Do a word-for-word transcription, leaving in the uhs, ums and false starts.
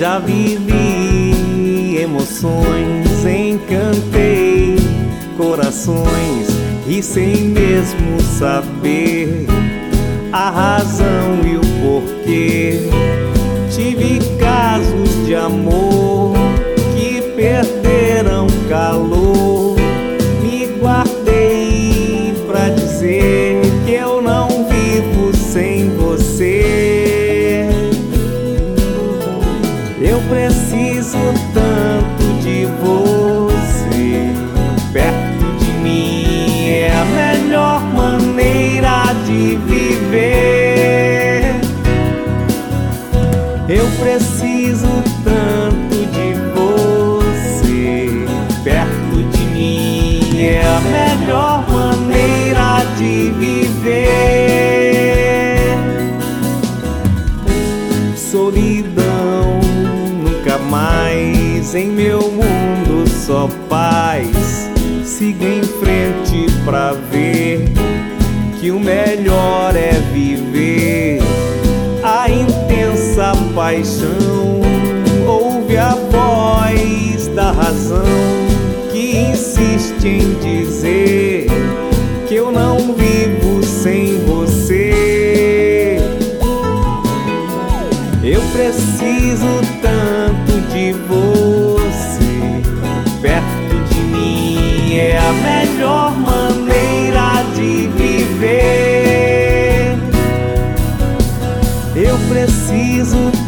Já vivi emoções, encantei corações e sem mesmo saber a razão e o porquê. Tive casos de amor que perderam calor. Me guardei pra dizer que eu não vivo sem você. Eu preciso tanto de você perto de mim. É a melhor maneira de viver. Eu preciso tanto de você perto de mim. É a melhor maneira de viver. Solidão nunca mais em meu mundo, só paz. Siga em frente pra ver que o melhor é viver. A intensa paixão, ouve a voz da razão que insiste em dizer que eu não vivo sem você. Eu preciso tanto de você perto de mim. É a melhor maneira de viver. Eu preciso